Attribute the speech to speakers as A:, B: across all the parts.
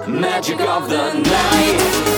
A: Magic of the night.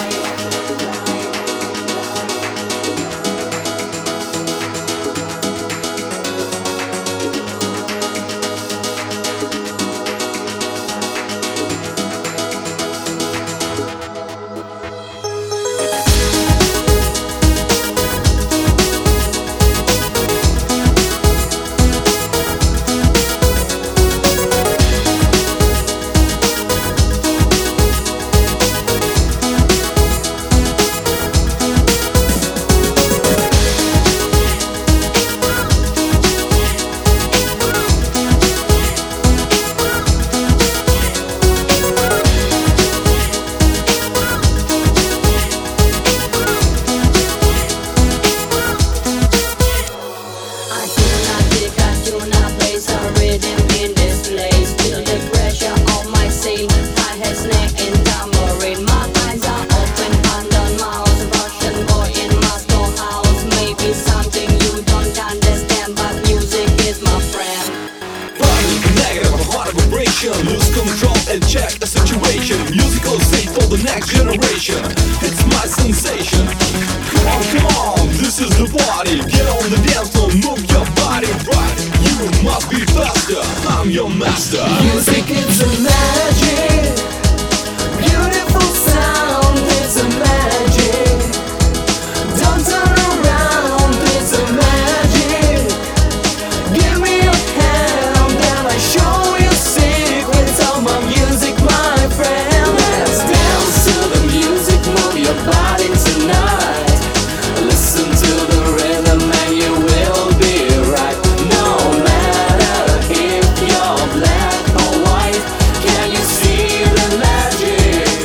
B: Lose control and check the situation. Musical stage for the next generation. It's my sensation. Come on, this is the party. Get on the dance floor, move your body right. You must be faster, I'm your master.
A: Music, it's a magic. Beautiful sound, it's a magic. Don't turn around, it's a magic. Give me your hand and I show you secrets of my music, my friend. Let's dance to the music, move your body tonight. Listen to the rhythm and you will be right. No matter if you're black or white, can you see the magic?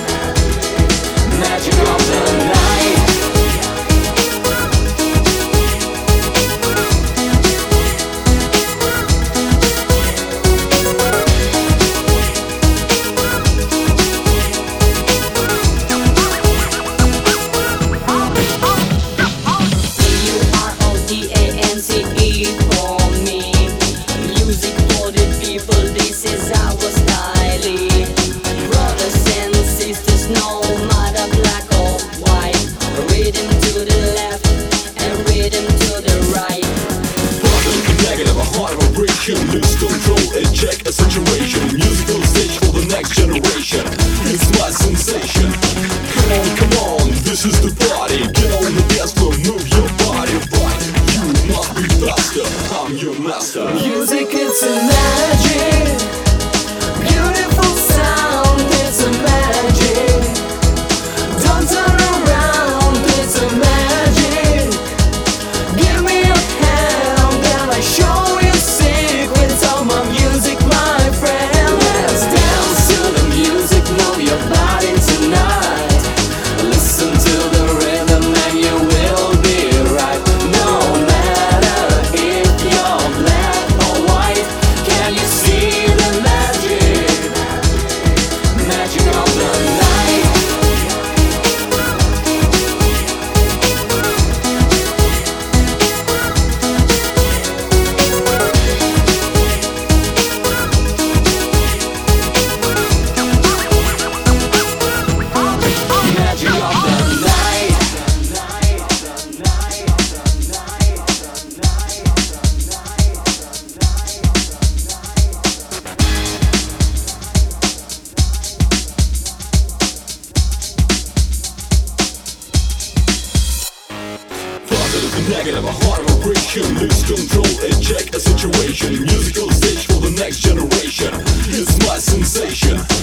A: Magic of the night. C-U-R-O-D-A-N-C-E for me. Music for the people, this is our style. Brothers and sisters, no matter black or white. Rhythm to the left and rhythm to the right.
B: Positive, negative, a heart vibration. Lose control and check a situation. Musical stage for the next generation. It's my sensation. Come on, this is the party. Get on the dance floor, move your body right. You must be faster, I'm your master.
A: Music, it's a magic. Beautiful sound, it's a magic. Don't turn around, it's a magic. Give me your hand and I show you secrets of my music, my friend. Let's dance to the music, move your body tonight. Listen to the rhythm and you will be right. No matter if you're black or white, can you see the magic? Magic of the night. Magic of the night.
B: Positive and negative, a heart vibration. Lose control and check a situation. Musical stage for the next generation. It's my sensation.